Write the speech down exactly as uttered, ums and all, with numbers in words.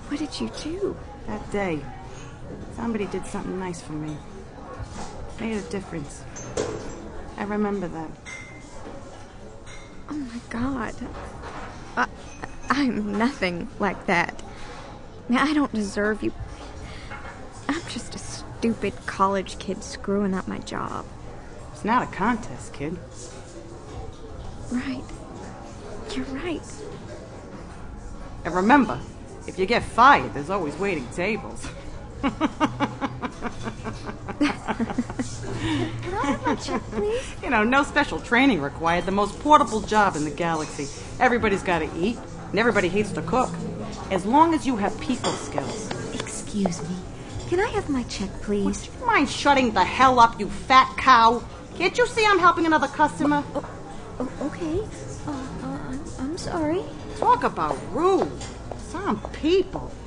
What did you do? That day, somebody did something nice for me. Made a difference. I remember that. Oh, my God. I, I'm nothing like that. I don't deserve you. I'm just a stupid college kid screwing up my job. It's not a contest, kid. Right. You're right. And remember, if you get fired, there's always waiting tables. Can I have my check, please? You know, no special training required. The most portable job in the galaxy. Everybody's got to eat, and everybody hates to cook. As long as you have people skills. Excuse me. Can I have my check, please? Would you mind shutting the hell up, you fat cow? Can't you see I'm helping another customer? Oh, oh, okay. Uh, uh, I'm, I'm sorry. Talk about rude. Some people.